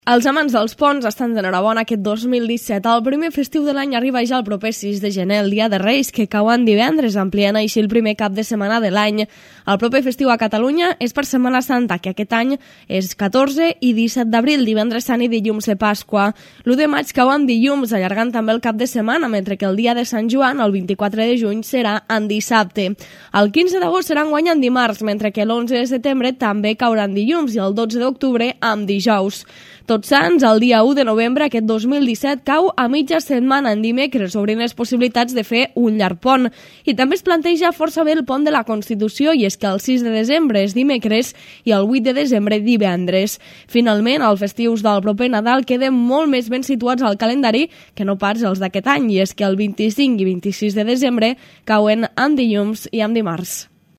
Els amants dels ponts estan d'enhorabona aquest 2017. El primer festiu de l'any arriba ja el proper 6 de gener, el dia de Reis, que cau en divendres, ampliant així el primer cap de setmana de l'any. El proper festiu a Catalunya és per Setmana Santa, que aquest any és 14 i 17 d'abril, divendres sant i dilluns de Pasqua. L'1 de maig cau en dilluns, allargant també el cap de setmana, mentre que el dia de Sant Joan, el 24 de juny, serà en dissabte. El 15 d'agost serà enguany en dimarts, mentre que l'11 de setembre també caurà en dilluns i el 12 d'octubre en dijous. Tots Sants, el dia 1 de novembre, aquest 2017, cau a mitja setmana en dimecres, obrint les possibilitats de fer un llarg pont. I també es planteja força bé el pont de la Constitució, i és que el 6 de desembre és dimecres i el 8 de desembre divendres. Finalment, els festius del proper Nadal queden molt més ben situats al calendari que no pas els d'aquest any, i és que el 25 i 26 de desembre cauen en dilluns i en dimarts.